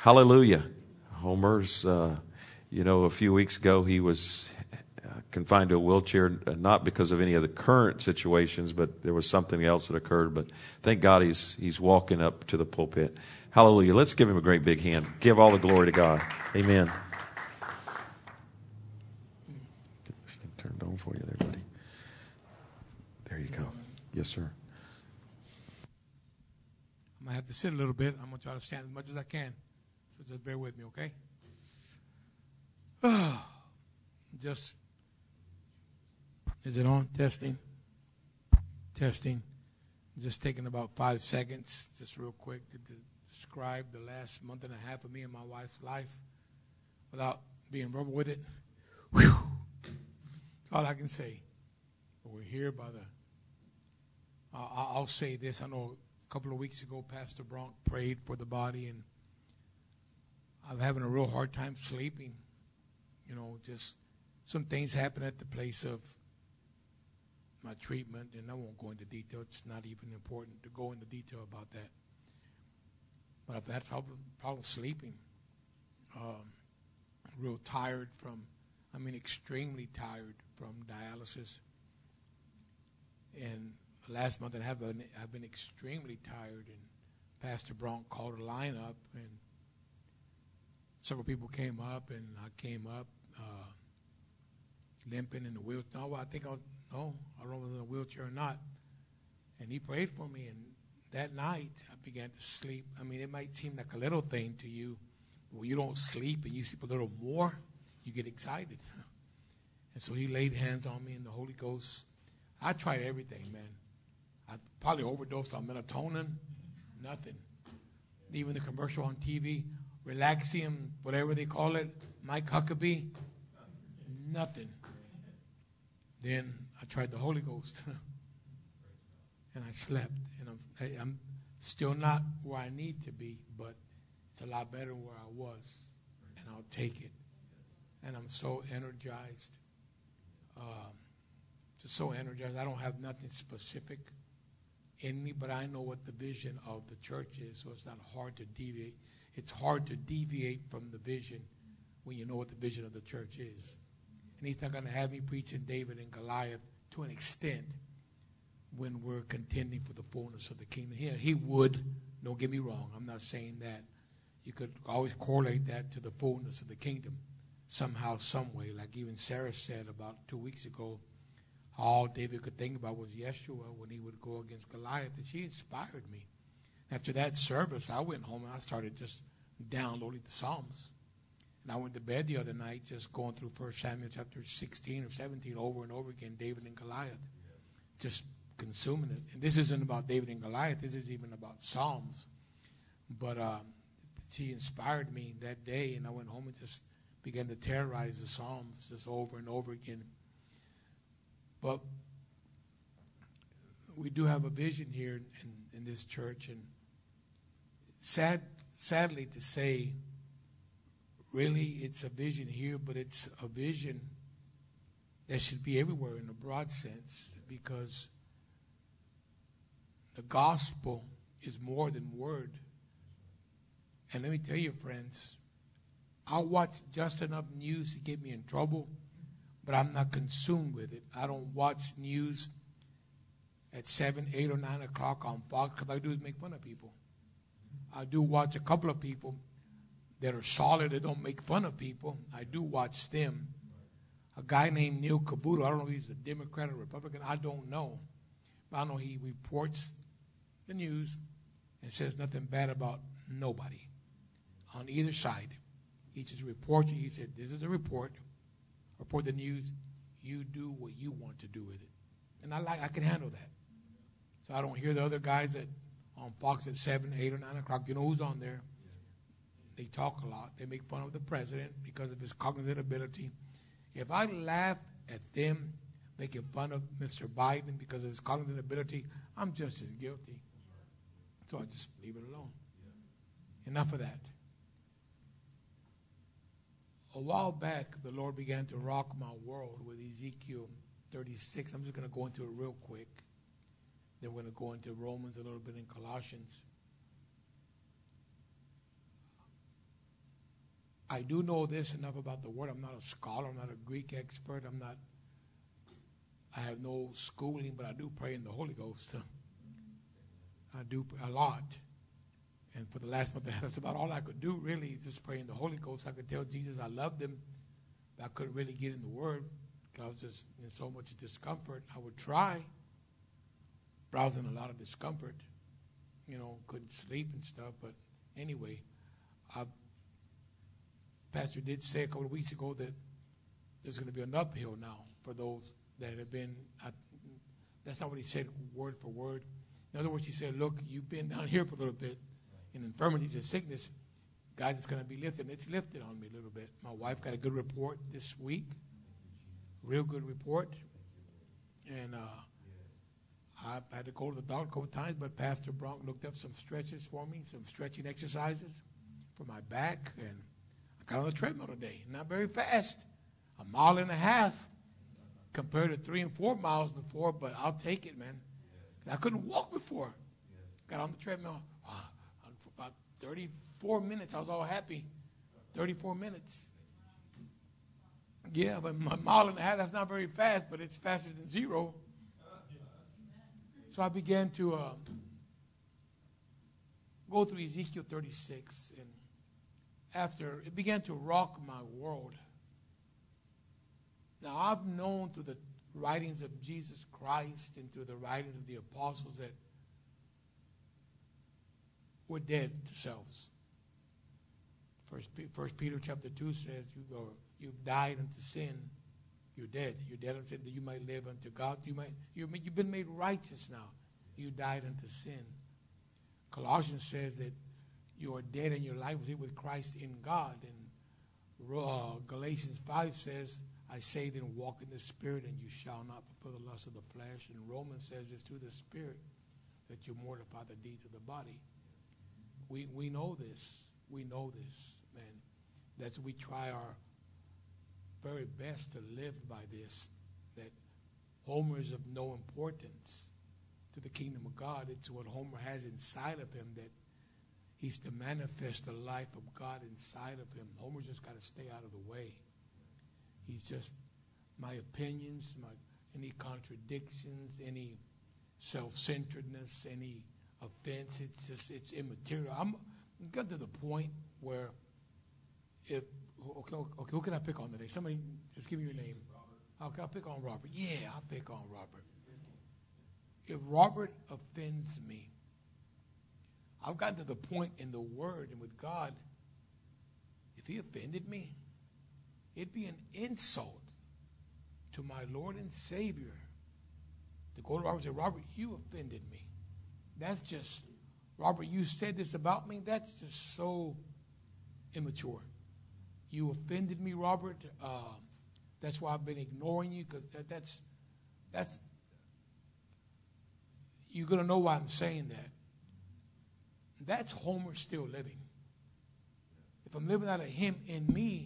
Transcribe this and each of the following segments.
Hallelujah. Homer's, a few weeks ago he was confined to a wheelchair, not because of any of the current situations, but there was something else that occurred. But thank God he's walking up to the pulpit. Hallelujah. Let's give him a great big hand. Give all the glory to God. Amen. Get this thing turned on for you there, buddy. There you go. Yes, sir. I might have to sit a little bit. I'm going to try to stand as much as I can. So just bear with me, okay? Is it on? Testing. Just taking about 5 seconds, just real quick, to describe the last month and a half of me and my wife's life without being verbal with it. Whew. That's all I can say. But we're here by the... I'll say this. I know a couple of weeks ago, Pastor Bronk prayed for the body, and I'm having a real hard time sleeping. Just some things happen at the place of my treatment, and I won't go into detail. It's not even important to go into detail about that. But I've had problem sleeping. Real tired extremely tired from dialysis. And the last month and a half, I've been extremely tired. And Pastor Bronk called a line up, and several people came up, and I came up limping in the wheelchair. I don't know if I was in a wheelchair or not. And he prayed for me, and that night I began to sleep. It might seem like a little thing to you. When you don't sleep and you sleep a little more, you get excited. And so he laid hands on me, and the Holy Ghost. I tried everything, man. I probably overdosed on melatonin. Nothing. Even the commercial on TV, Relaxium, whatever they call it, Mike Huckabee, nothing. Then I tried the Holy Ghost, and I slept. And I'm still not where I need to be, but it's a lot better where I was, and I'll take it. And I'm so energized, just so energized. I don't have nothing specific in me, but I know what the vision of the church is, so it's not hard to deviate. It's hard to deviate from the vision when you know what the vision of the church is. And he's not going to have me preaching David and Goliath to an extent when we're contending for the fullness of the kingdom. He would, don't get me wrong, I'm not saying that. You could always correlate that to the fullness of the kingdom somehow, some way. Like even Sarah said about 2 weeks ago, all David could think about was Yeshua when he would go against Goliath, and she inspired me. After that service, I went home and I started just downloading the Psalms. And I went to bed the other night just going through 1 Samuel chapter 16 or 17 over and over again, David and Goliath, just consuming it. And this isn't about David and Goliath. This is even about Psalms. But she inspired me that day, and I went home and just began to terrorize the Psalms just over and over again. But we do have a vision here in this church, and sadly to say, really, it's a vision here, but it's a vision that should be everywhere in a broad sense, because the gospel is more than word. And let me tell you, friends, I'll watch just enough news to get me in trouble, but I'm not consumed with it. I don't watch news at 7, 8, or 9 o'clock on Fox, because I do is make fun of people. I do watch a couple of people that are solid, that don't make fun of people. I do watch them. A guy named Neil Cavuto, I don't know if he's a Democrat or Republican, I don't know. But I know he reports the news and says nothing bad about nobody on either side. He just reports it. He said, this is the report the news. You do what you want to do with it. And I can handle that. So I don't hear the other guys that on Fox at 7, 8, or 9 o'clock. You know who's on there? They talk a lot. They make fun of the president because of his cognitive ability. If I laugh at them making fun of Mr. Biden because of his cognitive ability, I'm just as guilty. So I just leave it alone. Enough of that. A while back, the Lord began to rock my world with Ezekiel 36. I'm just going to go into it real quick. Then we're going to go into Romans, a little bit in Colossians. I do know this enough about the Word. I'm not a scholar. I'm not a Greek expert. I have no schooling, but I do pray in the Holy Ghost. I do a lot. And for the last month, that's about all I could do, really, just pray in the Holy Ghost. I could tell Jesus I loved him, but I couldn't really get in the Word because I was just in so much discomfort. I would try, but I was in a lot of discomfort. Couldn't sleep and stuff. But anyway, Pastor did say a couple of weeks ago that there's going to be an uphill now for those that have been. That's not what he said word for word. In other words, he said, look, you've been down here for a little bit in infirmities and sickness. God is going to be lifted. It's lifted on me a little bit. My wife got a good report this week, real good report. And I had to go to the doctor a couple of times, but Pastor Bronk looked up some stretches for me, some stretching exercises for my back. And I got on the treadmill today. Not very fast, 1.5 miles compared to 3 and 4 miles before, but I'll take it, man. I couldn't walk before. Got on the treadmill for about 34 minutes. I was all happy. 34 minutes. Yeah, but 1.5 miles, that's not very fast, but it's faster than 0. So I began to go through Ezekiel 36, and after it began to rock my world. Now, I've known through the writings of Jesus Christ and through the writings of the apostles that we're dead to selves. First Peter chapter 2 says you've died unto sin. You're dead. You're dead unto sin that you might live unto God. You've been made righteous now. You died unto sin. Colossians says that you are dead and your life was hid with Christ in God. And Galatians 5 says, I say then walk in the Spirit and you shall not fulfill the lust of the flesh. And Romans says it's through the Spirit that you mortify the deeds of the body. We know this. We know this, man. That's we try our very best to live by this, that Homer is of no importance to the kingdom of God. It's what Homer has inside of him that he's to manifest the life of God inside of him. Homer's just got to stay out of the way. He's just my opinions, any contradictions, any self-centeredness, any offense. It's immaterial. I'm got to the point where if who can I pick on today? Somebody just give me your name. Okay, I'll pick on Robert. Yeah, I'll pick on Robert. If Robert offends me, I've gotten to the point in the Word and with God, if he offended me, it'd be an insult to my Lord and Savior to go to Robert and say, Robert, you offended me. That's just, Robert, you said this about me. That's just so immature. You offended me, Robert. That's why I've been ignoring you, because that's you're going to know why I'm saying that. That's Homer still living. If I'm living out of him in me,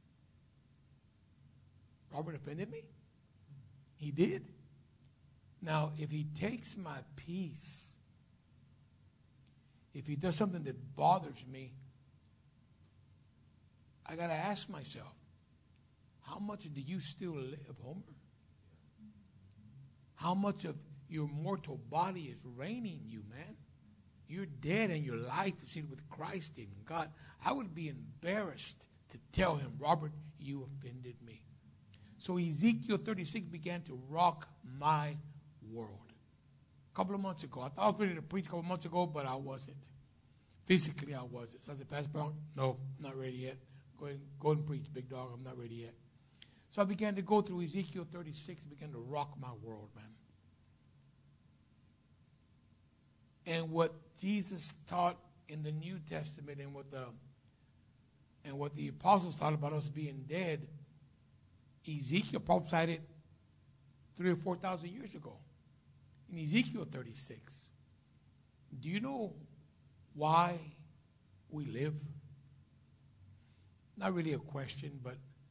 Robert offended me? He did. Now, if he takes my peace, if he does something that bothers me, I got to ask myself, how much do you still live, Homer? How much of your mortal body is reigning you, man? You're dead and your life is hid with Christ in God. I would be embarrassed to tell him, Robert, you offended me. So Ezekiel 36 began to rock my world. A couple of months ago. I thought I was ready to preach a couple of months ago, but I wasn't. Physically, I wasn't. So I said, Pastor Brown, no, not ready yet. Go ahead and preach, big dog. I'm not ready yet. So I began to go through Ezekiel 36, began to rock my world, man. And what Jesus taught in the New Testament and what the apostles taught about us being dead, Ezekiel prophesied it 3,000 or 4,000 years ago in Ezekiel 36. Do you know why we live? Not really a question, but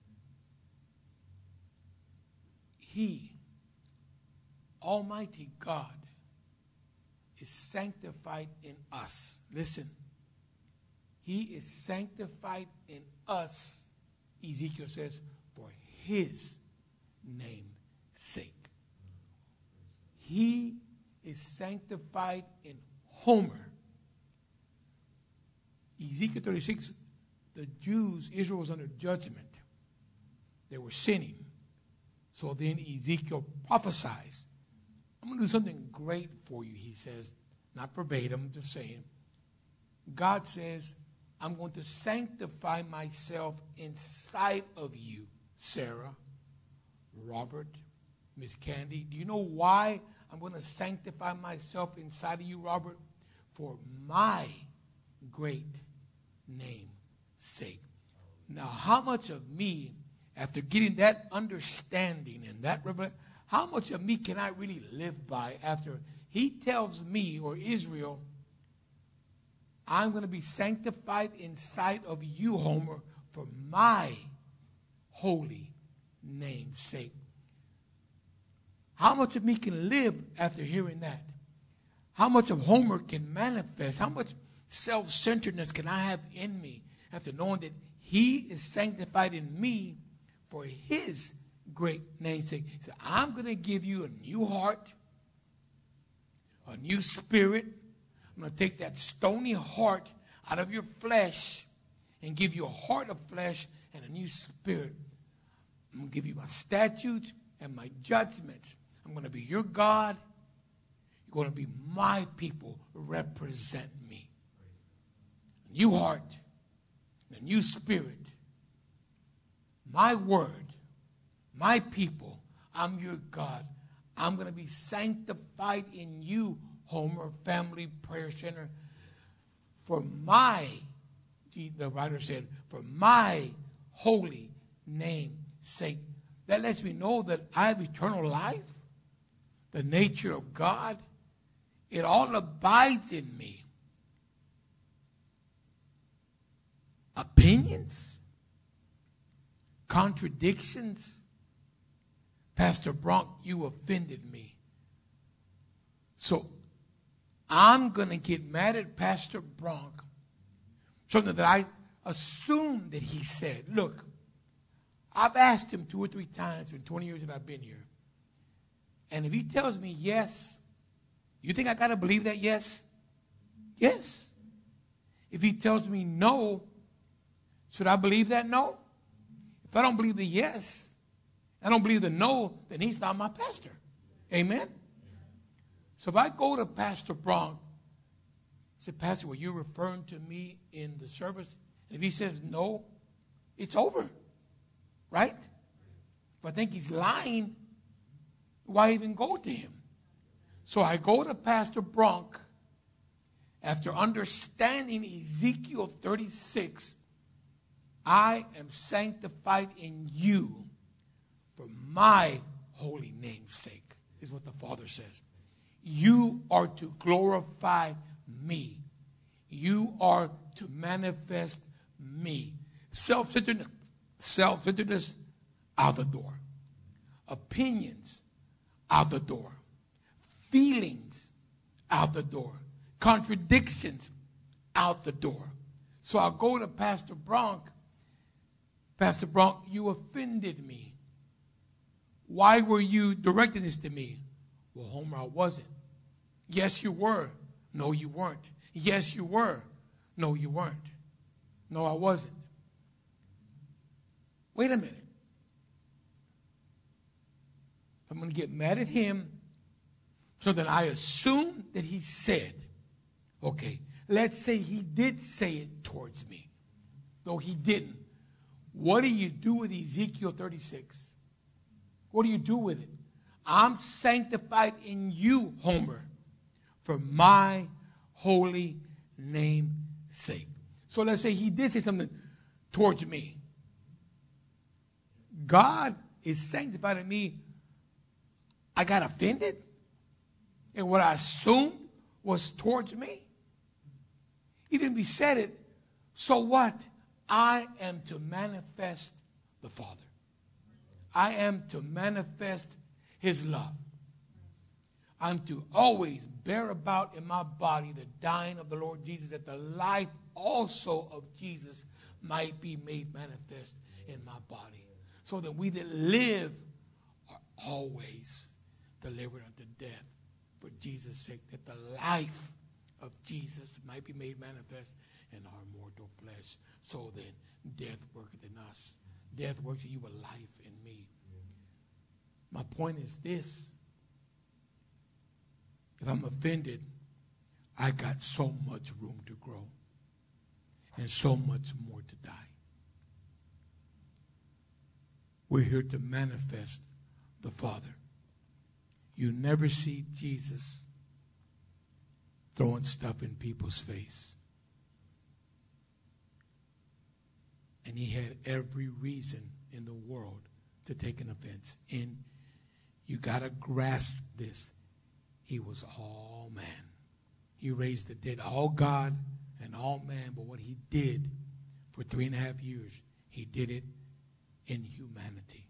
He, Almighty God, is sanctified in us. Listen, He is sanctified in us, Ezekiel says, for his name's sake. He is sanctified in Homer. Ezekiel 36, the Jews, Israel was under judgment. They were sinning. So then Ezekiel prophesies. I'm going to do something great for you, he says. Not verbatim, just saying. God says, I'm going to sanctify myself inside of you, Sarah, Robert, Miss Candy. Do you know why I'm going to sanctify myself inside of you, Robert? For my great name's sake. Now, how much of me, after getting that understanding and that revelation, how much of me can I really live by after he tells me, or Israel, I'm going to be sanctified inside of you, Homer, for my holy name's sake. How much of me can live after hearing that? How much of Homer can manifest? How much self-centeredness can I have in me after knowing that he is sanctified in me for his great name's sake? He said, I'm going to give you a new heart, a new spirit. I'm going to take that stony heart out of your flesh and give you a heart of flesh and a new spirit. I'm going to give you my statutes and my judgments. I'm going to be your God. You're going to be my people. Represent me. A new heart, a new spirit. My word, my people. I'm your God. I'm going to be sanctified in you, Homer Family Prayer Center, for my, the writer said, for my holy name's sake. That lets me know that I have eternal life, the nature of God. It all abides in me. Opinions, contradictions. Pastor Bronk, you offended me. So I'm going to get mad at Pastor Bronk, something that I assumed that he said. Look, I've asked him 2 or 3 times in 20 years that I've been here. And if he tells me yes, you think I got to believe that yes? Yes. If he tells me no, should I believe that no? If I don't believe the yes, I don't believe the no, then he's not my pastor. Amen? So if I go to Pastor Bronk, I say, Pastor, were you referring to me in the service? And if he says no, it's over. Right? If I think he's lying, why even go to him? So I go to Pastor Bronk after understanding Ezekiel 36. I am sanctified in you for my holy name's sake, is what the Father says. You are to glorify me. You are to manifest me. Self-centeredness out the door. Opinions out the door. Feelings out the door. Contradictions out the door. So I'll go to Pastor Bronk. Pastor Bronk, you offended me. Why were you directing this to me? Well, Homer, I wasn't. Yes, you were. No, you weren't. Yes, you were. No, you weren't. No, I wasn't. Wait a minute. I'm going to get mad at him so that I assume that he said, okay, let's say he did say it towards me, though he didn't. What do you do with Ezekiel 36? What do you do with it? I'm sanctified in you, Homer, for my holy name's sake. So let's say he did say something towards me. God is sanctified in me. I got offended? And what I assumed was towards me? Even if he said it, so what? I am to manifest the Father. I am to manifest his love. I'm to always bear about in my body the dying of the Lord Jesus, that the life also of Jesus might be made manifest in my body. So that we that live are always delivered unto death for Jesus' sake, that the life of Jesus might be made manifest in our mortal flesh. So then death worketh in us. Death works in you, but life in me. My point is this. If I'm offended, I got so much room to grow and so much more to die. We're here to manifest the Father. You never see Jesus throwing stuff in people's face. And he had every reason in the world to take an offense. And you got to grasp this. He was all man. He raised the dead, all God and all man. But what he did for 3.5 years, he did it in humanity.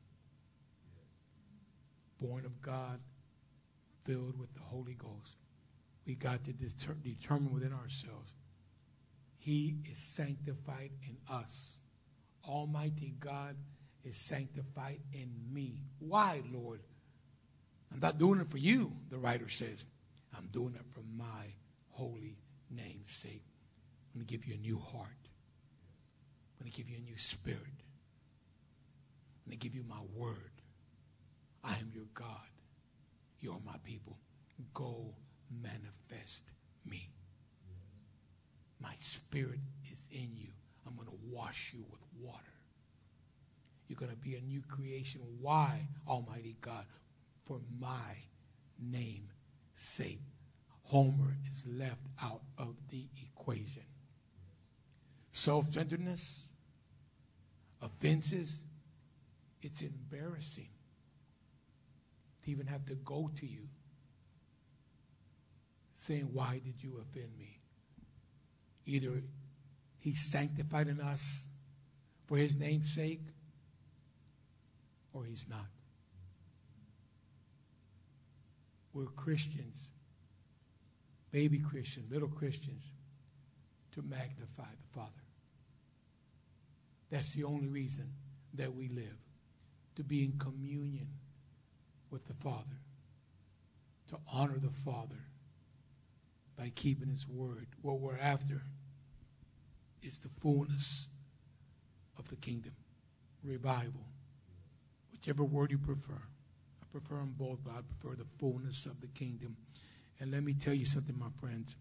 Born of God, filled with the Holy Ghost. We got to determine within ourselves. He is sanctified in us. Almighty God is sanctified in me. Why, Lord? I'm not doing it for you, the writer says. I'm doing it for my holy name's sake. I'm going to give you a new heart. I'm going to give you a new spirit. I'm going to give you my word. I am your God. You are my people. Go manifest me. My spirit is in you. I'm going to wash you with water. You're going to be a new creation. Why, Almighty God? For my name's sake. Homer is left out of the equation. Self-centeredness, offenses, it's embarrassing to even have to go to you saying, why did you offend me? Either he's sanctified in us for his name's sake, or he's not. We're Christians, baby Christians, little Christians, to magnify the Father. That's the only reason that we live, to be in communion with the Father, to honor the Father by keeping his word. What we're after is the fullness of the kingdom, revival, whichever word you prefer. I prefer them both, but I prefer the fullness of the kingdom. And let me tell you something, my friends.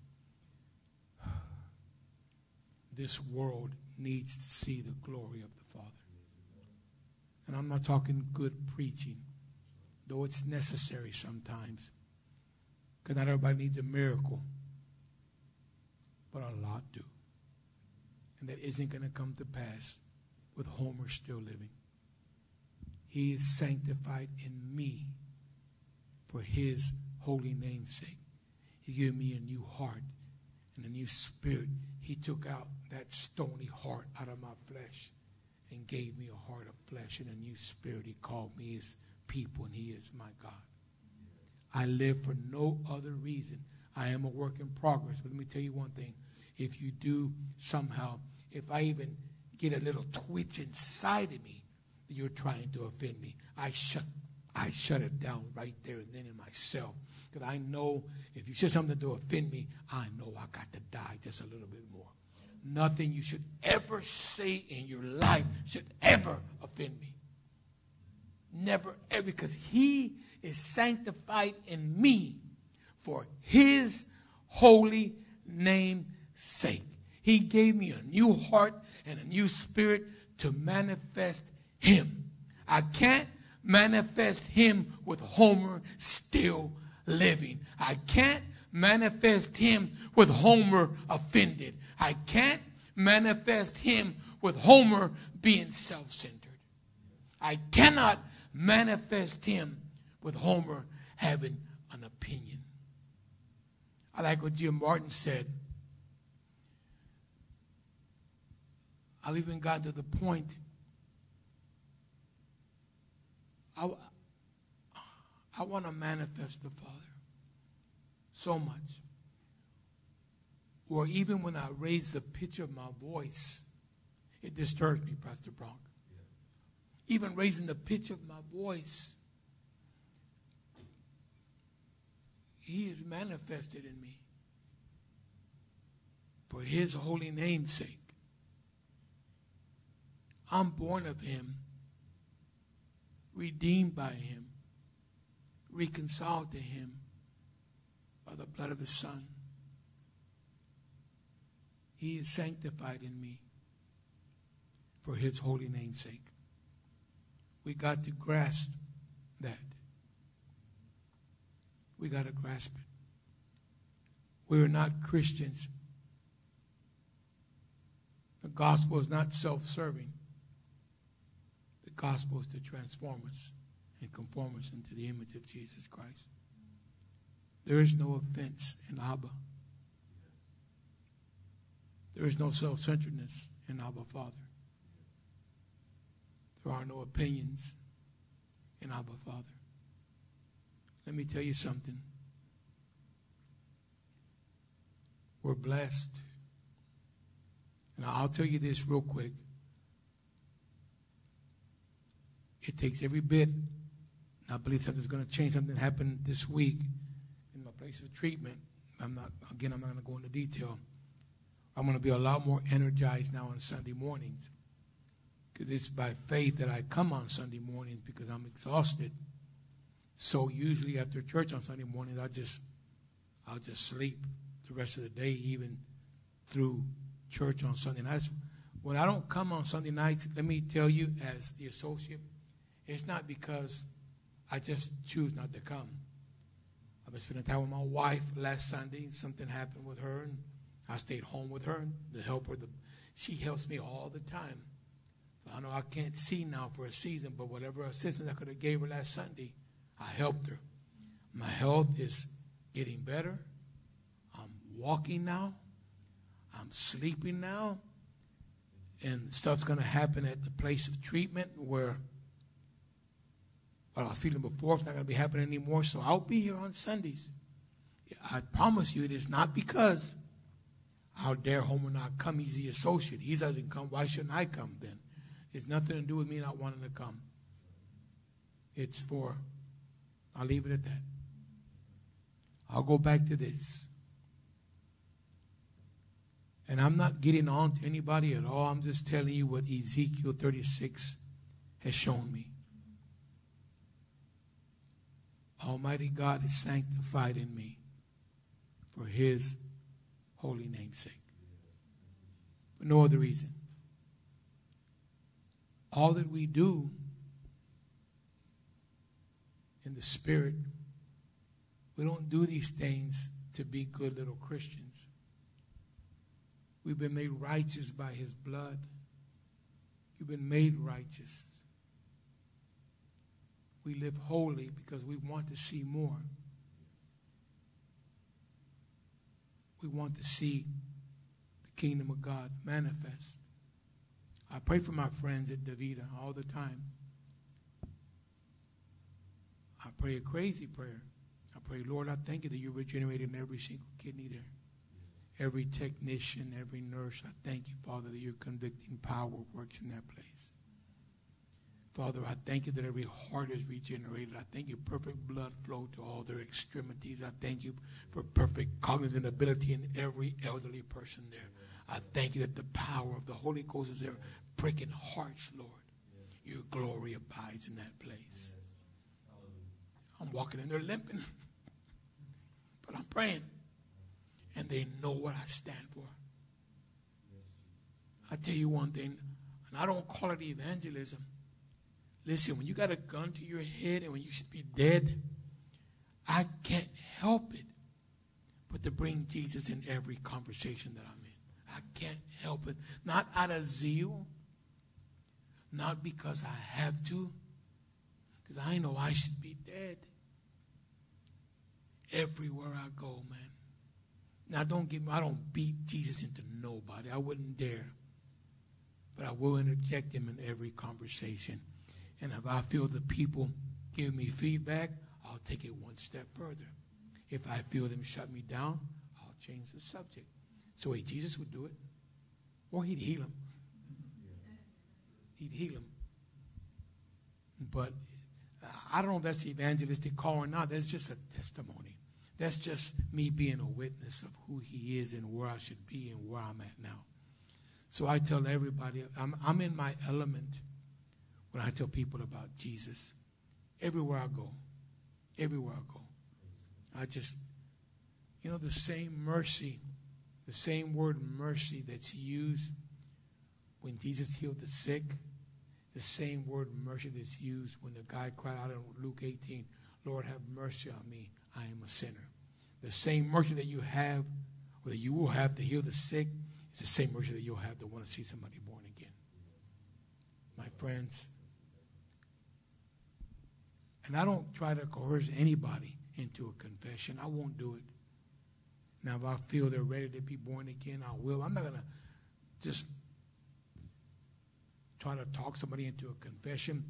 This world needs to see the glory of the Father. And I'm not talking good preaching, though it's necessary sometimes, because not everybody needs a miracle, but a lot do. And that isn't going to come to pass with Homer still living. He is sanctified in me for his holy name's sake. He gave me a new heart and a new spirit. He took out that stony heart out of my flesh and gave me a heart of flesh and a new spirit. He called me his people, and he is my God. I live for no other reason. I am a work in progress. But let me tell you one thing. If you do somehow, if I even get a little twitch inside of me that you're trying to offend me, I shut it down right there and then in myself. Because I know if you say something to offend me, I know I got to die just a little bit more. Nothing you should ever say in your life should ever offend me. Never, ever, because he is sanctified in me for his holy name's sake. He gave me a new heart and a new spirit to manifest him. I can't manifest him with Homer still living. I can't manifest him with Homer offended. I can't manifest him with Homer being self-centered. I cannot manifest him with Homer having an opinion. I like what Jim Martin said. I've even gotten to the point I want to manifest the Father so much where even when I raise the pitch of my voice, it disturbs me, Pastor Bronk. Even raising the pitch of my voice, He is manifested in me for His holy name's sake. I'm born of Him, redeemed by Him, reconciled to Him by the blood of His Son. He is sanctified in me for His holy name's sake. We got to grasp that. We got to grasp it. We're not Christians. The gospel is not self-serving. The gospel is to transform us and conform us into the image of Jesus Christ. There is no offense in Abba. There is no self-centeredness in Abba Father. There are no opinions in Abba Father. Let me tell you something. We're blessed. And I'll tell you this real quick. It takes every bit, and I believe something's going to change. Something happened this week in my place of treatment. I'm not going to go into detail. I'm going to be a lot more energized now on Sunday mornings. Because it's by faith that I come on Sunday mornings because I'm exhausted. So usually after church on Sunday mornings, I'll just sleep the rest of the day, even through church on Sunday nights. When I don't come on Sunday nights, let me tell you, as the associate, it's not because I just choose not to come. I've been spending time with my wife last Sunday. Something happened with her, and I stayed home with her to help her. She helps me all the time. I know I can't see now for a season, but whatever assistance I could have gave her last Sunday, I helped her. My health is getting better. I'm walking now. I'm sleeping now. And stuff's going to happen at the place of treatment where what I was feeling before is not going to be happening anymore. So I'll be here on Sundays. I promise you it is not because how dare Homer not come. He's the associate. He doesn't come. Why shouldn't I come then? It's nothing to do with me not wanting to come. It's for, I'll leave it at that. I'll go back to this. And I'm not getting on to anybody at all. I'm just telling you what Ezekiel 36 has shown me. Almighty God is sanctified in me for His holy name's sake. For no other reason. All that we do in the Spirit, we don't do these things to be good little Christians. We've been made righteous by His blood. You've been made righteous. We live holy because we want to see more. We want to see the kingdom of God manifest. I pray for my friends at Davida all the time. I pray a crazy prayer. I pray, Lord, I thank you that you're regenerating every single kidney there. Every technician, every nurse, I thank you, Father, that your convicting power works in that place. Father, I thank you that every heart is regenerated. I thank you perfect blood flow to all their extremities. I thank you for perfect cognitive ability in every elderly person there. I thank you that the power of the Holy Ghost is there, pricking hearts, Lord. Your glory abides in that place. I'm walking in there limping, but I'm praying. And they know what I stand for. I tell you one thing, and I don't call it evangelism. Listen, when you got a gun to your head and when you should be dead, I can't help it but to bring Jesus in every conversation that I'm in. I can't help it. Not out of zeal, not because I have to, because I know I should be dead. Everywhere I go, man. Now, don't get me, I don't beat Jesus into nobody. I wouldn't dare. But I will interject him in every conversation. And if I feel the people give me feedback, I'll take it one step further. If I feel them shut me down, I'll change the subject. So Jesus would do it. Or he'd heal him. He'd heal him. But I don't know if that's the evangelistic call or not. That's just a testimony. That's just me being a witness of who he is and where I should be and where I'm at now. So I tell everybody, I'm in my element when I tell people about Jesus. Everywhere I go. Everywhere I go. I just, the same mercy, the same word mercy that's used when Jesus healed the sick, the same word mercy that's used when the guy cried out in Luke 18, Lord, have mercy on me, I am a sinner. The same mercy that you have, or that you will have to heal the sick, is the same mercy that you'll have to want to see somebody born again. My friends, and I don't try to coerce anybody into a confession. I won't do it. Now, if I feel they're ready to be born again, I will. I'm not going to just try to talk somebody into a confession.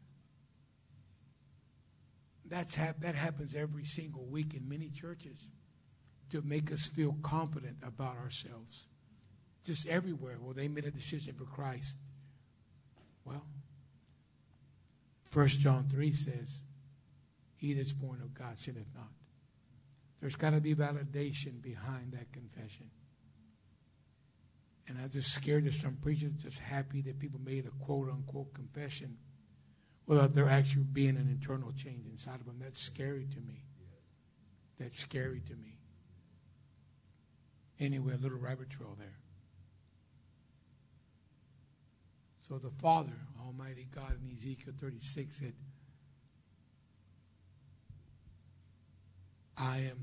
That happens every single week in many churches to make us feel confident about ourselves. Just everywhere. Well, they made a decision for Christ. Well, 1 John 3 says, he that's born of God sinneth not. There's got to be validation behind that confession. And I'm just scared that some preachers are just happy that people made a quote-unquote confession without there actually being an internal change inside of them. That's scary to me. That's scary to me. Anyway, a little rabbit trail there. So the Father, Almighty God, in Ezekiel 36 said, I am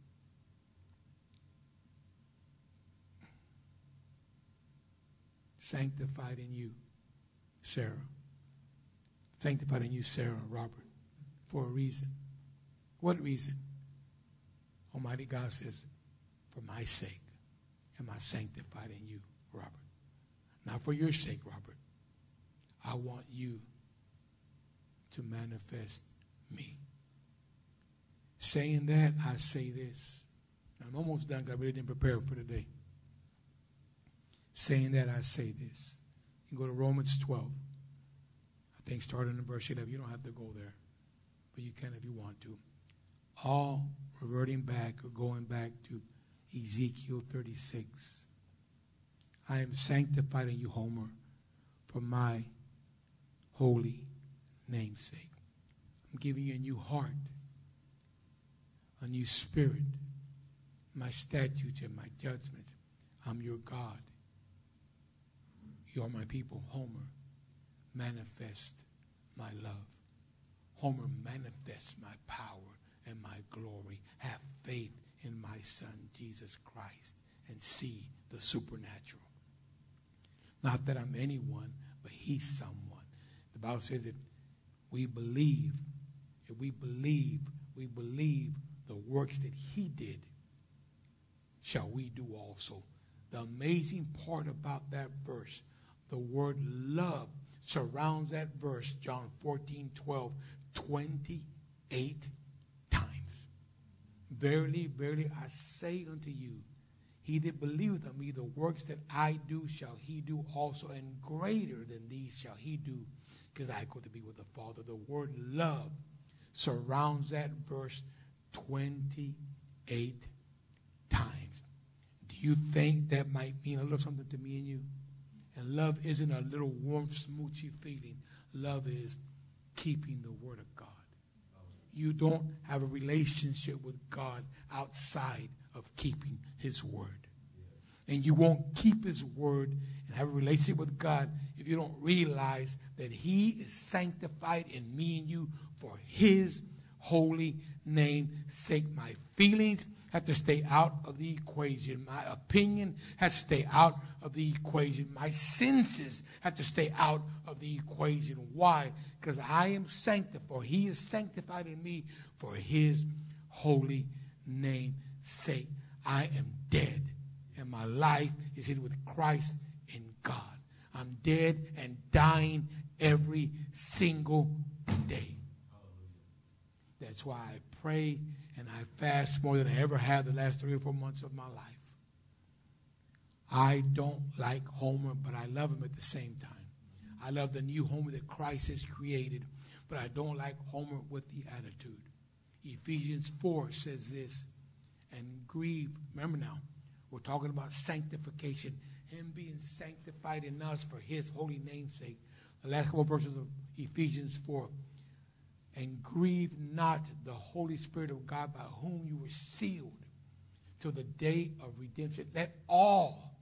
sanctified in you, Sarah. Sanctified in you, Sarah, Robert, for a reason. What reason? Almighty God says, for my sake am I sanctified in you, Robert. Not for your sake, Robert. I want you to manifest me. Saying that, I say this. I'm almost done because I really didn't prepare for today. Saying that, I say this. You can go to Romans 12. I think starting in verse 11. You don't have to go there, but you can if you want to. All reverting back or going back to Ezekiel 36. I am sanctified in you, Homer, for my holy name's sake. I'm giving you a new heart, a new spirit, my statutes and my judgments. I'm your God. You are my people. Homer, manifest my love. Homer, manifest my power and my glory. Have faith in my Son, Jesus Christ, and see the supernatural. Not that I'm anyone, but he's someone. The Bible says that we believe the works that he did, shall we do also. The amazing part about that verse, the word love surrounds that verse, John 14:12, 28 times. Verily, verily, I say unto you, he that believeth on me, the works that I do shall he do also, and greater than these shall he do, because I go to be with the Father. The word love surrounds that verse 28 times. Do you think that might mean a little something to me and you? And love isn't a little warm, smoochy feeling. Love is keeping the word of God. You don't have a relationship with God outside of keeping his word. And you won't keep his word and have a relationship with God if you don't realize that he is sanctified in me and you for his holy name's sake. My feelings have to stay out of the equation. My opinion has to stay out of the equation. My senses have to stay out of the equation. Why? Because I am sanctified, or he is sanctified in me for his holy name's sake. I am dead, and my life is hid with Christ in God. I'm dead and dying every single day. That's why I pray and I fast more than I ever have the last 3 or 4 months of my life. I don't like Homer, but I love him at the same time. I love the new Homer that Christ has created, but I don't like Homer with the attitude. Ephesians 4 says this, and grieve. Remember now, we're talking about sanctification, him being sanctified in us for his holy name's sake. The last couple of verses of Ephesians 4. And grieve not the Holy Spirit of God, by whom you were sealed till the day of redemption. Let all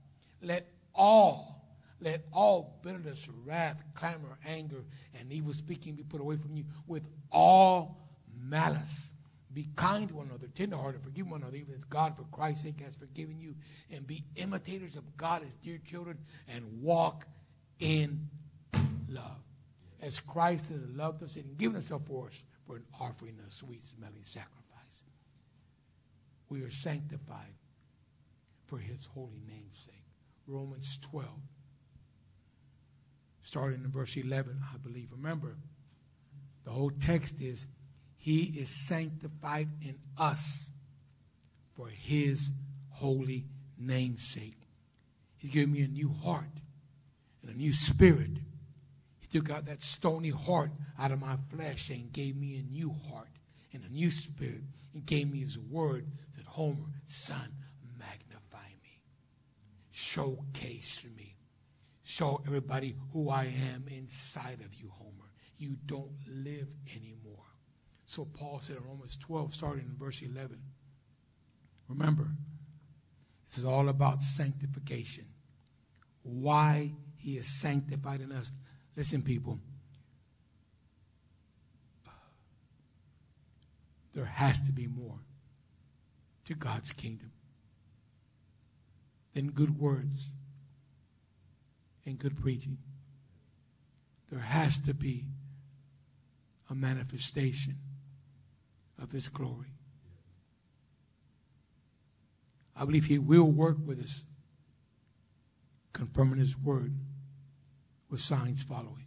bitterness, wrath, clamor, anger, and evil speaking be put away from you with all malice. Be kind to one another, tenderhearted, forgive one another, even as God for Christ's sake has forgiven you. And be imitators of God as dear children, and walk in love, as Christ has loved us and given himself for us for an offering of sweet-smelling sacrifice. We are sanctified for his holy name's sake. Romans 12, starting in verse 11, I believe. Remember, the whole text is, he is sanctified in us for his holy name's sake. He's given me a new heart and a new spirit. He took out that stony heart out of my flesh and gave me a new heart and a new spirit. He gave me his word, said, Homer, son, magnify me. Showcase me. Show everybody who I am inside of you, Homer. You don't live anymore. So Paul said in Romans 12, starting in verse 11, remember, this is all about sanctification. Why he is sanctified in us. Listen, people. There has to be more to God's kingdom than good words and good preaching. There has to be a manifestation of his glory. I believe he will work with us, confirming his word with signs following.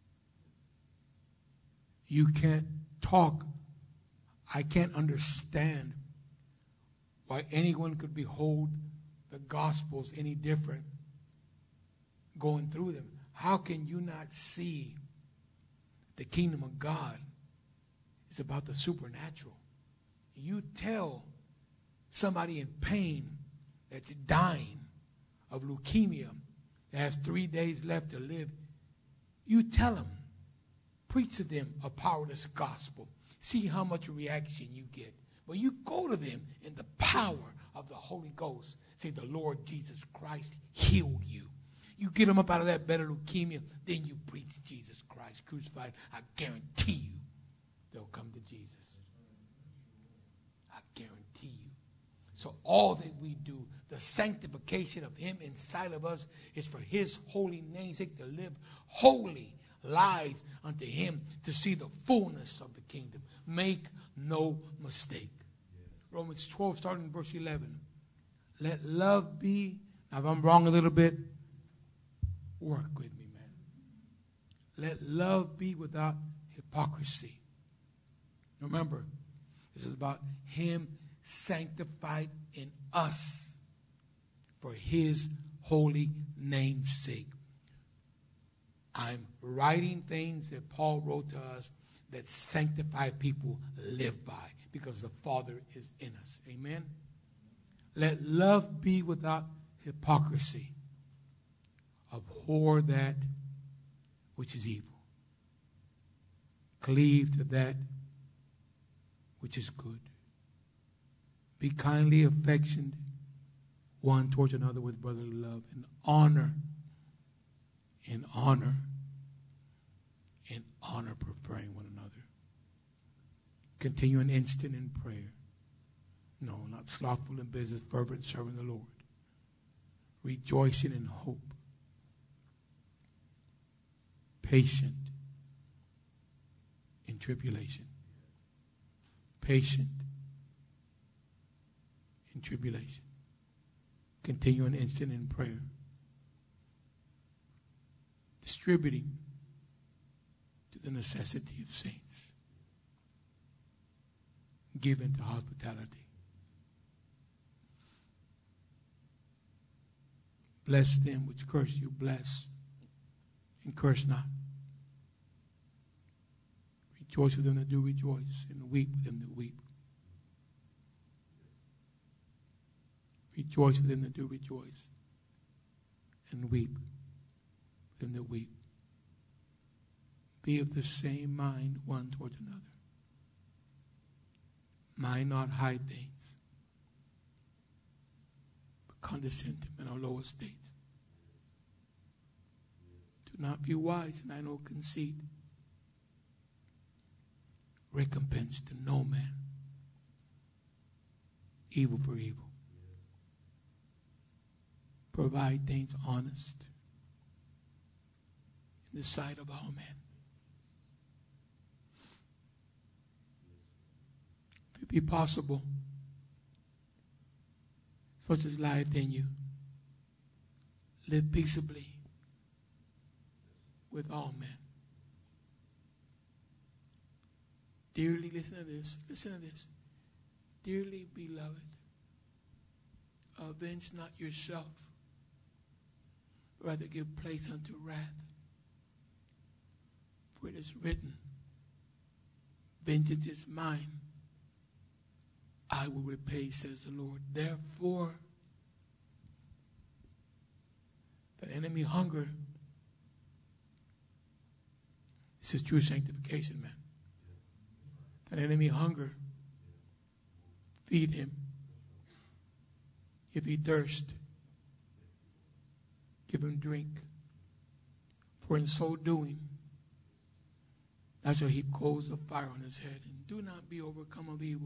You can't talk. I can't understand why anyone could behold the Gospels any different going through them. How can you not see the kingdom of God is about the supernatural? You tell somebody in pain that's dying of leukemia, that has 3 days left to live, you tell them, preach to them a powerless gospel. See how much reaction you get. But you go to them in the power of the Holy Ghost. Say, the Lord Jesus Christ healed you. You get them up out of that bed of leukemia, then you preach Jesus Christ crucified. I guarantee you they'll come to Jesus. I guarantee you. So all that we do, the sanctification of him inside of us, is for his holy name's sake, to live holy lives unto him, to see the fullness of the kingdom. Make no mistake. Romans 12, starting in verse 11. Let love be, now if I'm wrong a little bit, work with me, man. Let love be without hypocrisy. Remember, this is about him sanctified in us for his holy name's sake. I'm writing things that Paul wrote to us that sanctified people live by, because the Father is in us. Amen? Let love be without hypocrisy. Abhor that which is evil. Cleave to that which is good. Be kindly affectioned one towards another with brotherly love, and honor, preferring one another. Continue an instant in prayer. No, not slothful in business, fervent serving the Lord. Rejoicing in hope. Patient in tribulation. Patient in tribulation. Continue an instant in prayer. Distributing to the necessity of saints. Given to hospitality. Bless them which curse you, bless, and curse not. Rejoice with them that do rejoice, and weep with them that weep. Rejoice with them that do rejoice, and weep with them that weep. Be of the same mind one towards another. Mind not high things, but condescend to men in our low estate. Do not be wise in thine own conceit. Recompense to no man evil for evil. Provide things honest in the sight of all men. If it be possible, as much as lieth in you, live peaceably with all men. Dearly, listen to this. Dearly beloved, avenge not yourself, rather give place unto wrath. For it is written, vengeance is mine, I will repay, says the Lord. Therefore, the enemy hunger, this is true sanctification, man. That enemy hunger, feed him. If he thirst, give him drink. For in so doing, I shall heap coals of fire on his head. And do not be overcome of evil,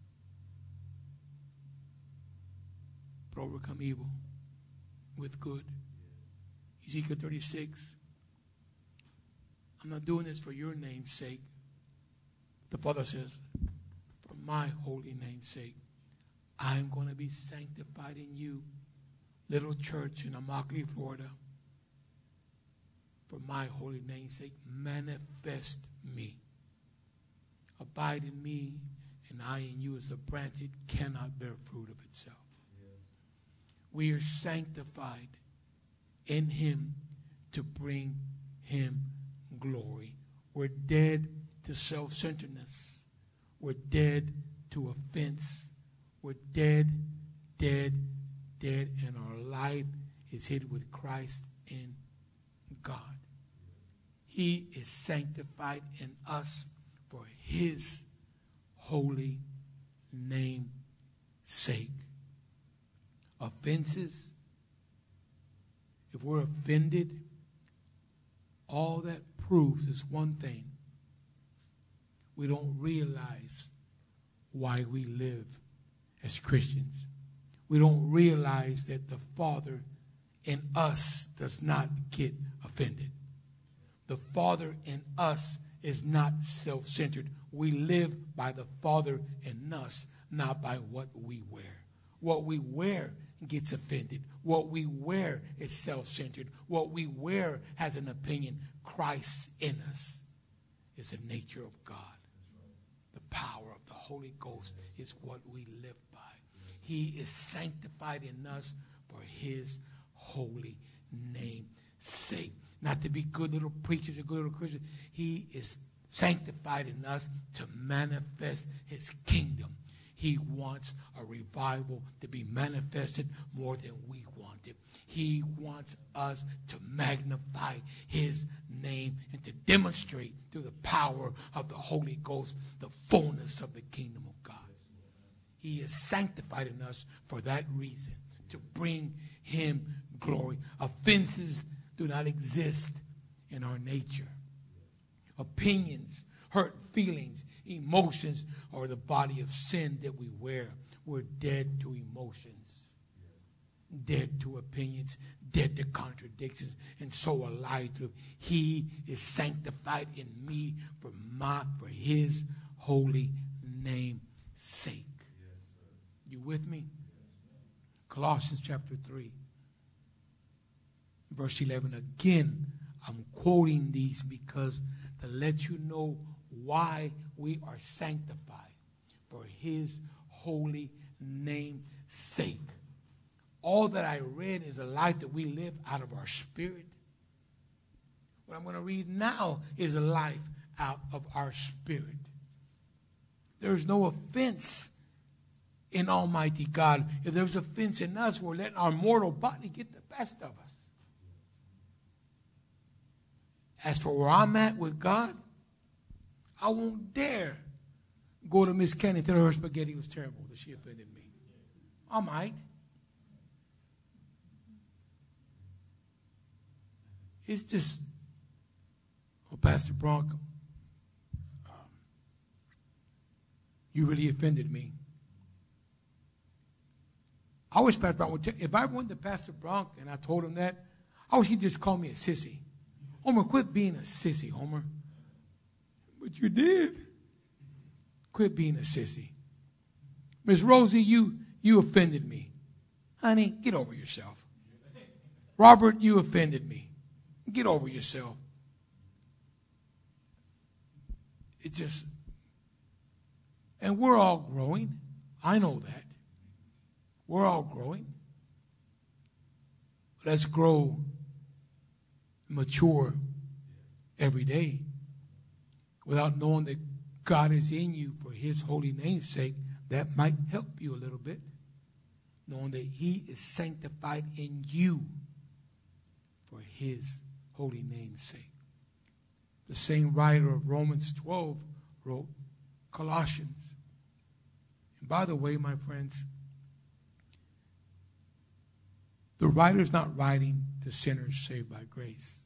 but overcome evil with good. Ezekiel 36. I'm not doing this for your name's sake. The Father says, for my holy name's sake, I'm going to be sanctified in you, little church in Immokalee, Florida. For my holy name's sake, manifest me. Abide in me, and I in you as a branch, it cannot bear fruit of itself. Yes. We are sanctified in him to bring him glory. We're dead to self-centeredness. We're dead to offense. We're dead, and our life is hid with Christ in God. He is sanctified in us for his holy name's sake. Offenses, if we're offended, all that proves is one thing. We don't realize why we live as Christians. We don't realize that the Father in us does not get offended. The Father in us is not self-centered. We live by the Father in us, not by what we wear. What we wear gets offended. What we wear is self-centered. What we wear has an opinion. Christ in us is the nature of God. The power of the Holy Ghost is what we live by. He is sanctified in us for his holy name's sake. Not to be good little preachers or good little Christians. He is sanctified in us to manifest his kingdom. He wants a revival to be manifested more than we want it. He wants us to magnify his name and to demonstrate through the power of the Holy Ghost the fullness of the kingdom of God. He is sanctified in us for that reason, to bring him glory. Offenses do not exist in our nature. Opinions, hurt feelings, emotions are the body of sin that we wear. We're dead to emotions, dead to opinions, dead to contradictions, and so alive to him. He is sanctified in me for his holy name's sake. You with me? Colossians chapter 3. Verse 11, again, I'm quoting these because to let you know why we are sanctified for his holy name's sake. all that I read is a life that we live out of our spirit. What I'm going to read now is a life out of our spirit. There's no offense in Almighty God. If there's offense in us, we're letting our mortal body get the best of us. As for where I'm at with God, I won't dare go to Miss Kenny and tell her spaghetti was terrible, that she offended me. I might. It's just, oh, Pastor Bronk, you really offended me. I wish Pastor Bronk would tell, if I went to Pastor Bronk and I told him that, I wish he'd just call me a sissy. Homer, quit being a sissy, Homer. But you did. Quit being a sissy. Miss Rosie, you offended me. Honey, get over yourself. Robert, you offended me. Get over yourself. It just, and we're all growing. I know that. We're all growing. Let's grow, mature every day without knowing that God is in you for his holy name's sake. That might help you a little bit. Knowing that he is sanctified in you for his holy name's sake. The same writer of Romans 12 wrote Colossians. And by the way, my friends, the writer's not writing to sinners saved by grace.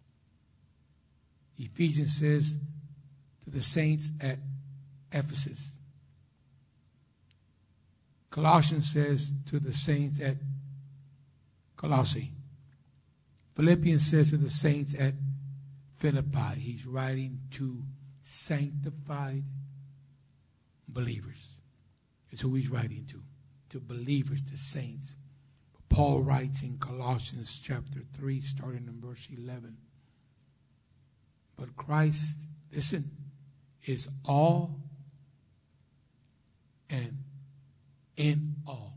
Ephesians says to the saints at Ephesus. Colossians says to the saints at Colossae. Philippians says to the saints at Philippi. He's writing to sanctified believers. It's who he's writing to believers, to saints. Paul writes in Colossians chapter 3, starting in verse 11. But Christ, listen, is all and in all.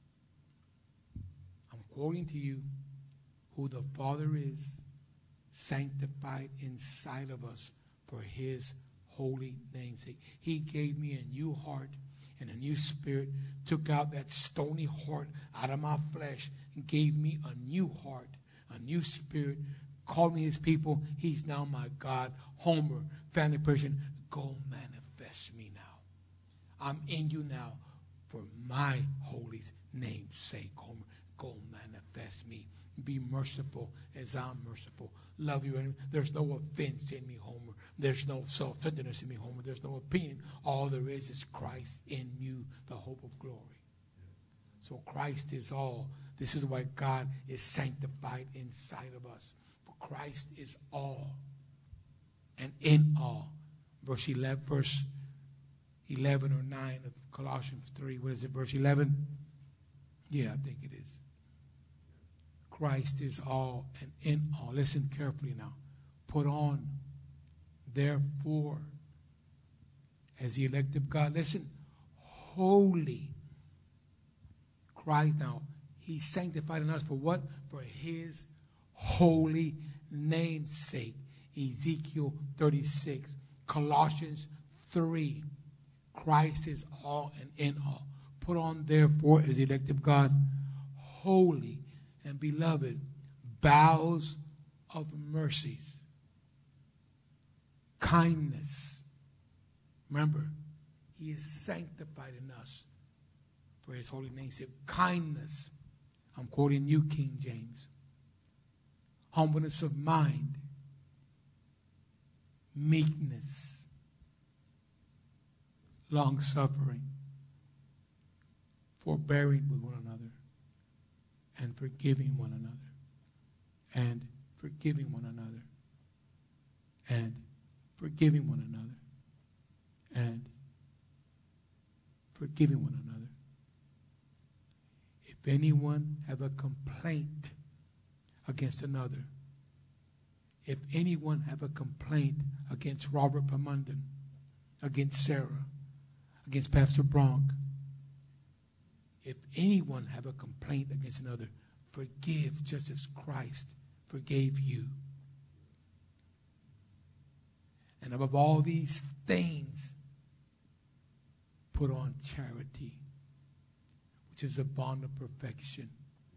I'm quoting to you who the Father is, sanctified inside of us for his holy name's sake. He gave me a new heart and a new spirit, took out that stony heart out of my flesh and gave me a new heart, a new spirit, called me his people. He's now my God. Homer, family person, go manifest me now. I'm in you now for my holy name's sake. Homer, go manifest me. Be merciful as I'm merciful. Love you. There's no offense in me, Homer. There's no self-centeredness in me, Homer. There's no opinion. All there is Christ in you, the hope of glory. So Christ is all. This is why God is sanctified inside of us. For Christ is all and in all. Verse 11 or 9 of Colossians 3. What is it, verse 11? Yeah, I think it is. Christ is all and in all. Listen carefully now. Put on, therefore, as the elect of God. Listen, holy Christ. Now, he's sanctified in us for what? For his holy name's sake. Ezekiel 36. Colossians 3. Christ is all and in all. Put on, therefore, as the elect of God, holy and beloved, bowels of mercies, kindness. Remember, he is sanctified in us for his holy name's sake. Kindness. I'm quoting New King James. Humbleness of mind. Meekness. Long-suffering. Forbearing with one another. And forgiving one another. And forgiving one another. And forgiving one another. And forgiving one another. If anyone have a complaint against another, if anyone have a complaint against Robert Pamunden, against Sarah, against Pastor Bronk, if anyone have a complaint against another, forgive just as Christ forgave you. And above all these things, put on charity, which is the bond of perfection.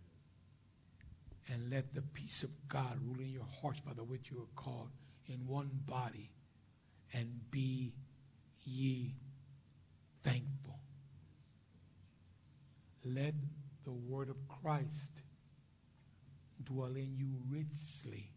And let the peace of God rule in your hearts, by the which you are called in one body. And be ye thankful. Let the word of Christ dwell in you richly.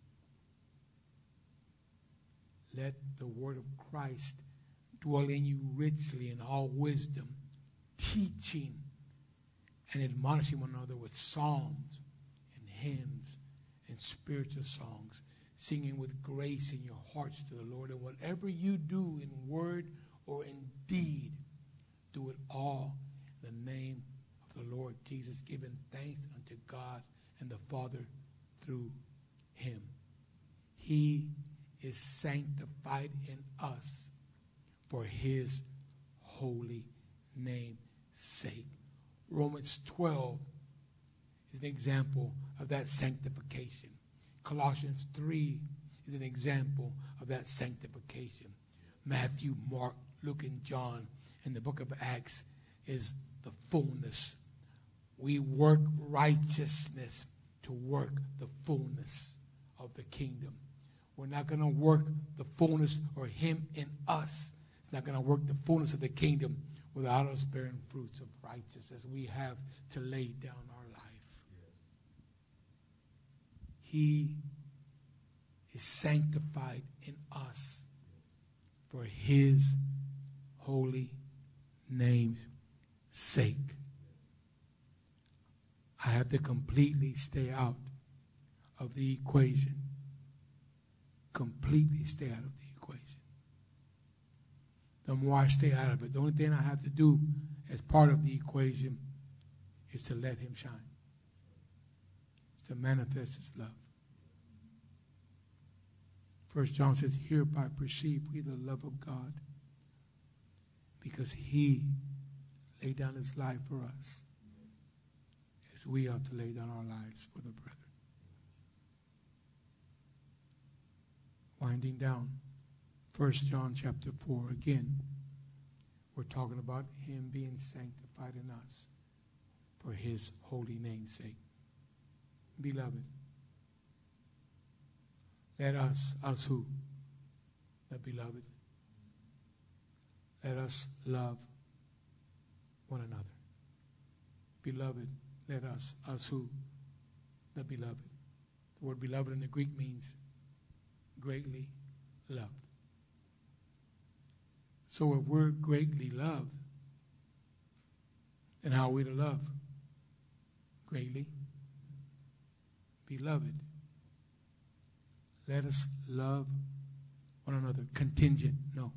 Let the word of Christ dwell in you richly in all wisdom, teaching and admonishing one another with psalms and hymns and spiritual songs, singing with grace in your hearts to the Lord. And whatever you do in word or in deed, do it all in the name of the Lord Jesus, giving thanks unto God and the Father through him. He is sanctified in us for his holy name's sake. Romans 12 is an example of that sanctification. Colossians 3 is an example of that sanctification. Matthew, Mark, Luke, and John in the book of Acts is the fullness. We work righteousness to work the fullness of the kingdom. We're not going to work the fullness or him in us. It's not going to work the fullness of the kingdom without us bearing fruits of righteousness. We have to lay down our life. He is sanctified in us for his holy name's sake. I have to completely stay out of the equation. Completely stay out of the equation. The more I stay out of it, the only thing I have to do as part of the equation is to let him shine. It's to manifest his love. 1 John says, hereby perceive we the love of God, because he laid down his life for us, as we ought to lay down our lives for the brethren. Winding down, 1 John chapter 4, again, we're talking about him being sanctified in us for his holy name's sake. Beloved, let us who? The beloved. Let us love one another. Beloved, let us who? The beloved. The word beloved in the Greek means greatly loved. So if we're greatly loved, then how are we to love? Greatly. Beloved, let us love one another. Contingent, no.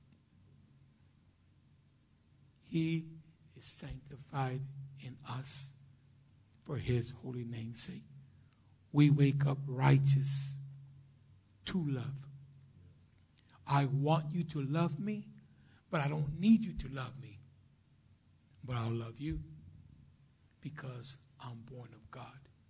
He is sanctified in us for his holy name's sake. We wake up righteous to love. I want you to love me, but I don't need you to love me. But I'll love you because I'm born of God.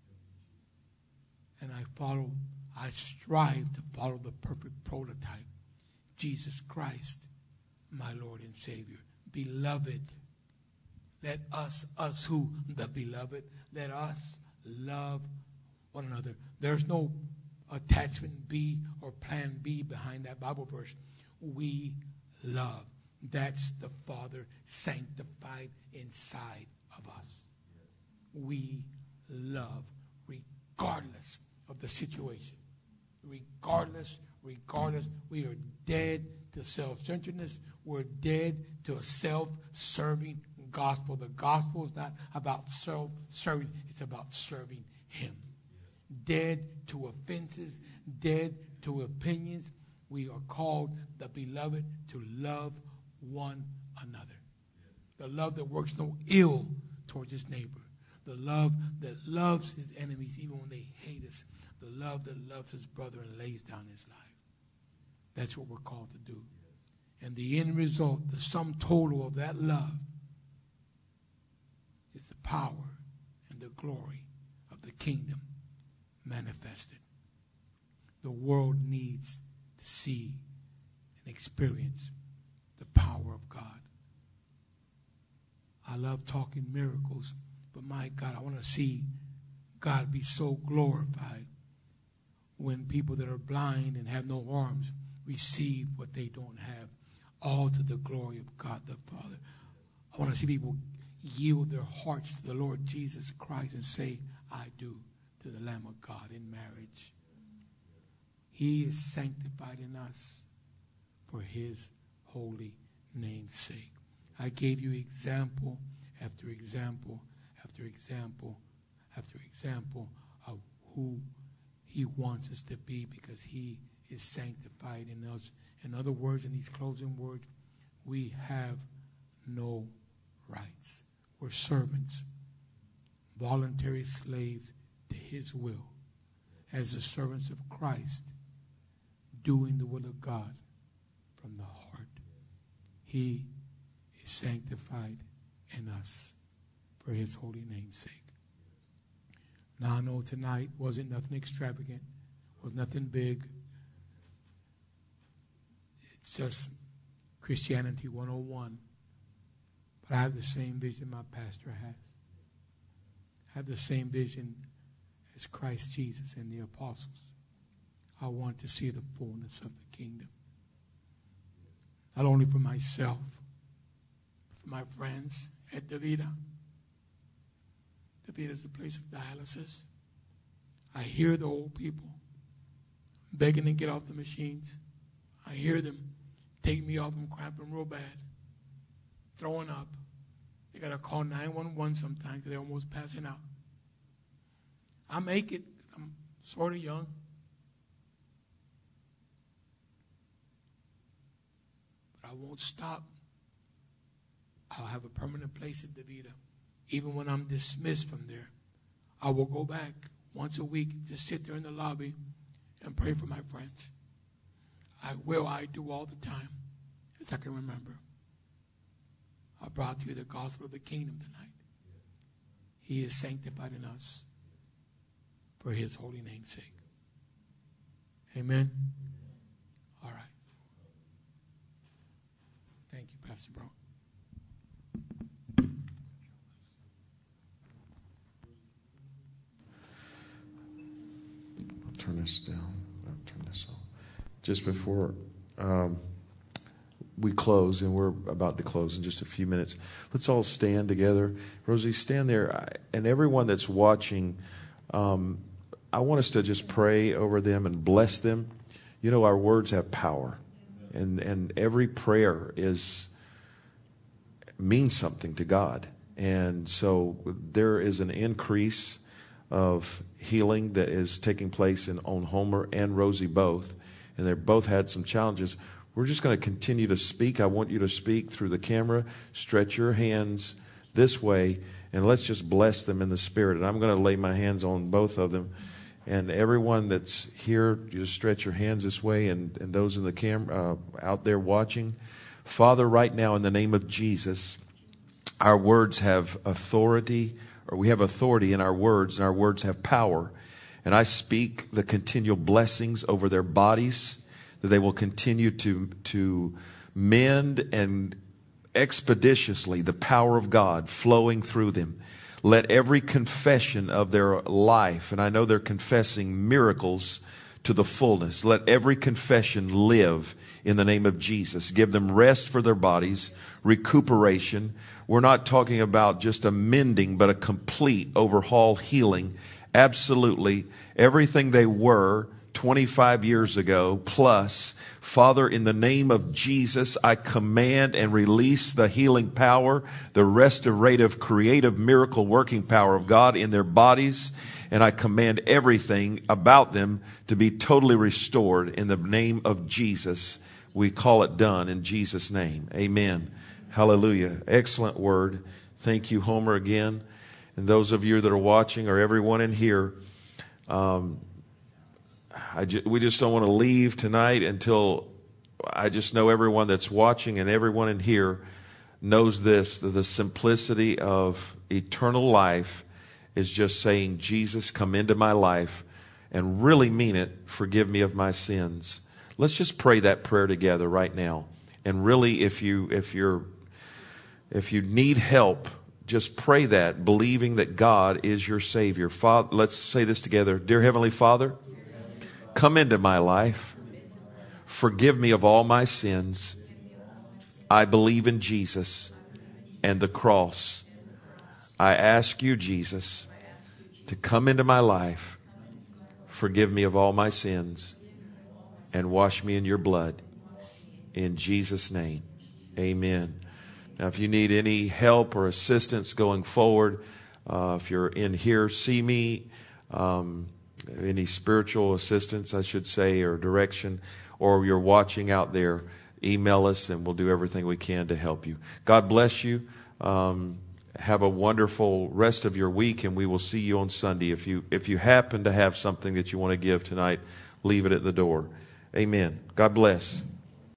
And I strive to follow the perfect prototype, Jesus Christ, my Lord and Savior. Beloved, let us who? The beloved, let us love one another. There's no attachment B or plan B behind that Bible verse. We love. That's the Father sanctified inside of us. We love regardless of the situation. Regardless, we are dead to self-centeredness. We're dead to a self-serving gospel. The gospel is not about self-serving. It's about serving him. Dead to offenses, dead to opinions. We are called, the beloved, to love one another. The love that works no ill towards his neighbor. The love that loves his enemies even when they hate us. The love that loves his brother and lays down his life. That's what we're called to do. And the end result, the sum total of that love, is the power and the glory of the kingdom manifested. The world needs to see and experience the power of God. I love talking miracles, but my God, I want to see God be so glorified when people that are blind and have no arms receive what they don't have, all to the glory of God the Father. I want to see people yield their hearts to the Lord Jesus Christ and say, I do, to the Lamb of God in marriage. He is sanctified in us for his holy name's sake. I gave you example after example after example after example of who he wants us to be, because he is sanctified in us. In other words, in these closing words, we have no rights. We're servants, voluntary slaves to his will, as the servants of Christ, doing the will of God from the heart. He is sanctified in us for his holy name's sake. Now I know tonight wasn't nothing extravagant, was nothing big. It's just Christianity 101. But I have the same vision my pastor has. I have the same vision as Christ Jesus and the apostles. I want to see the fullness of the kingdom. Not only for myself, but for my friends at Davida. Davida is the place of dialysis. I hear the old people begging to get off the machines. I hear them take me off. I'm cramping real bad, throwing up. They got to call 911 sometimes because they're almost passing out. I make it. I'm sort of young. But I won't stop. I'll have a permanent place at Davida. Even when I'm dismissed from there, I will go back once a week, just sit there in the lobby and pray for my friends. I do all the time, as I can remember. I brought to you the gospel of the kingdom tonight. He is sanctified in us for his holy name's sake. Amen? All right. Thank you, Pastor Brown. Turn this down. Turn this on. Just before we close, and we're about to close in just a few minutes, let's all stand together. Rosie, stand there. And everyone that's watching, I want us to just pray over them and bless them. You know, our words have power. And every prayer means something to God. And so there is an increase of healing that is taking place on Homer and Rosie both. And they both had some challenges. We're just going to continue to speak. I want you to speak through the camera. Stretch your hands this way, and let's just bless them in the Spirit. And I'm going to lay my hands on both of them. And everyone that's here, just stretch your hands this way, and those in the camera out there watching. Father, right now in the name of Jesus, our words have authority, or we have authority in our words, and our words have power. And I speak the continual blessings over their bodies, that they will continue to mend and expeditiously the power of God flowing through them. Let every confession of their life, and I know they're confessing miracles to the fullness, let every confession live in the name of Jesus. Give them rest for their bodies, recuperation. We're not talking about just a mending, but a complete overhaul healing. Absolutely everything they were 25 years ago plus. Father, in the name of Jesus, I command and release the healing power, the restorative, creative, miracle working power of God in their bodies. And I command everything about them to be totally restored in the name of Jesus. We call it done in Jesus' name. Amen. Hallelujah. Excellent word. Thank you, Homer, again. And those of you that are watching, or everyone in here, we just don't want to leave tonight until I just know everyone that's watching and everyone in here knows this, that the simplicity of eternal life is just saying, Jesus, come into my life, and really mean it, forgive me of my sins. Let's just pray that prayer together right now. And really, if you need help, just pray that, believing that God is your Savior. Father, let's say this together. Dear Heavenly Father, come into my life. Forgive me of all my sins. I believe in Jesus and the cross. I ask you, Jesus, to come into my life, forgive me of all my sins, and wash me in your blood. In Jesus' name, amen. Now, if you need any help or assistance going forward, if you're in here, see me, any spiritual assistance, I should say, or direction, or you're watching out there, email us and we'll do everything we can to help you. God bless you. Have a wonderful rest of your week, and we will see you on Sunday. If you happen to have something that you want to give tonight, leave it at the door. Amen. God bless.